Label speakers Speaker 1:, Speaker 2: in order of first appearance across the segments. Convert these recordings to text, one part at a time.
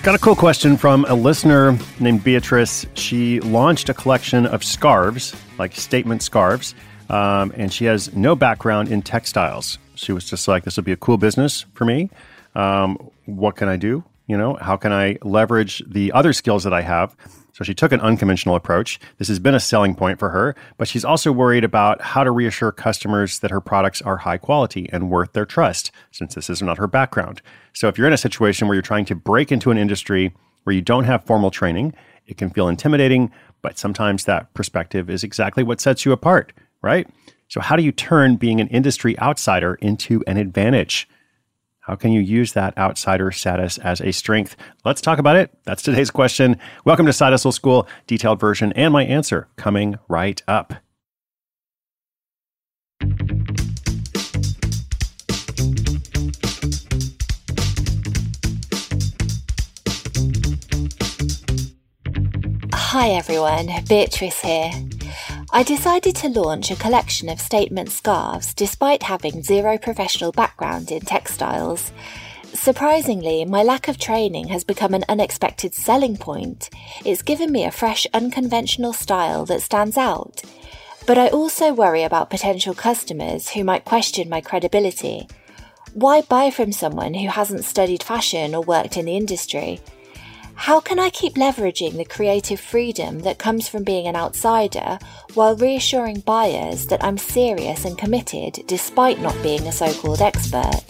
Speaker 1: Got a cool question from a listener named Beatrice. She launched a collection of scarves, like statement scarves, and she has no background in textiles. She was just like, this would be a cool business for me. What can I do? How can I leverage the other skills that I have? So she took an unconventional approach. This has been a selling point for her, but she's also worried about how to reassure customers that her products are high quality and worth their trust, since this is not her background. So if you're in a situation where you're trying to break into an industry where you don't have formal training, it can feel intimidating, but sometimes that perspective is exactly what sets you apart, right? So how do you turn being an industry outsider into an advantage? How can you use that outsider status as a strength? Let's talk about it. That's today's question. Welcome to Side Hustle School, detailed version, and my answer coming right up.
Speaker 2: Hi everyone, Beatrice here. I decided to launch a collection of statement scarves despite having zero professional background in textiles. Surprisingly, my lack of training has become an unexpected selling point. It's given me a fresh, unconventional style that stands out. But I also worry about potential customers who might question my credibility. Why buy from someone who hasn't studied fashion or worked in the industry? How can I keep leveraging the creative freedom that comes from being an outsider while reassuring buyers that I'm serious and committed despite not being a so-called expert?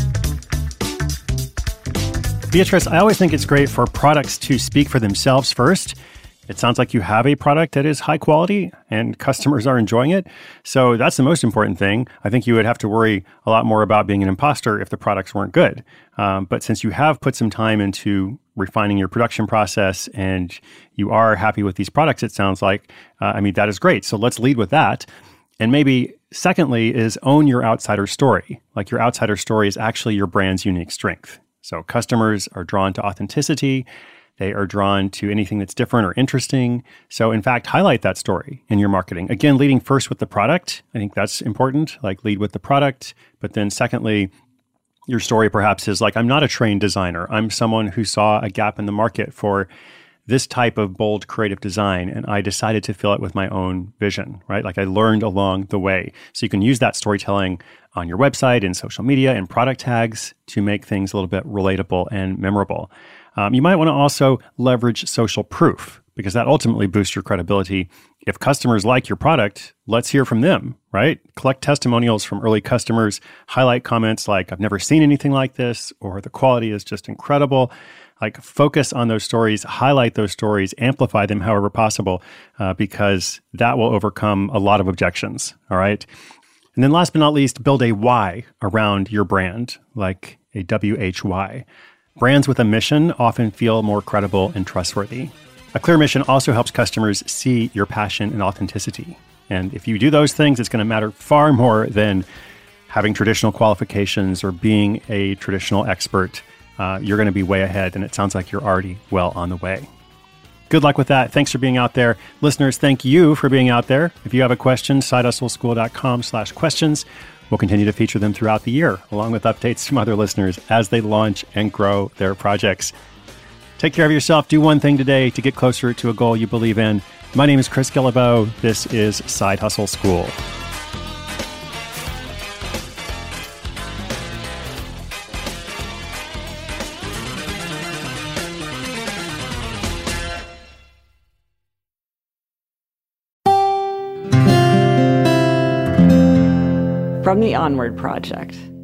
Speaker 1: Beatrice, I always think it's great for products to speak for themselves first. It sounds like you have a product that is high quality and customers are enjoying it. So that's the most important thing. I think you would have to worry a lot more about being an imposter if the products weren't good. But since you have put some time into refining your production process and you are happy with these products, it sounds like, that is great. So let's lead with that. And maybe secondly is own your outsider story. Like your outsider story is actually your brand's unique strength. So customers are drawn to authenticity. They are drawn to anything that's different or interesting. So in fact, highlight that story in your marketing. Again, leading first with the product. I think that's important, like lead with the product. But then secondly, your story perhaps is like, I'm not a trained designer. I'm someone who saw a gap in the market for this type of bold creative design, and I decided to fill it with my own vision, right? Like I learned along the way. So you can use that storytelling on your website and social media and product tags to make things a little bit relatable and memorable. You might want to also leverage social proof because that ultimately boosts your credibility. If customers like your product, let's hear from them, right? Collect testimonials from early customers, highlight comments like, I've never seen anything like this, or the quality is just incredible. Like focus on those stories, highlight those stories, amplify them however possible, because that will overcome a lot of objections, all right? And then last but not least, build a why around your brand, like a WHY. Brands with a mission often feel more credible and trustworthy. A clear mission also helps customers see your passion and authenticity. And if you do those things, it's going to matter far more than having traditional qualifications or being a traditional expert. You're going to be way ahead, and it sounds like you're already well on the way. Good luck with that. Thanks for being out there. Listeners, thank you for being out there. If you have a question, sidehustleschool.com/questions. We'll continue to feature them throughout the year, along with updates from other listeners as they launch and grow their projects. Take care of yourself. Do one thing today to get closer to a goal you believe in. My name is Chris Guillebeau. This is Side Hustle School.
Speaker 3: From the Onward Project.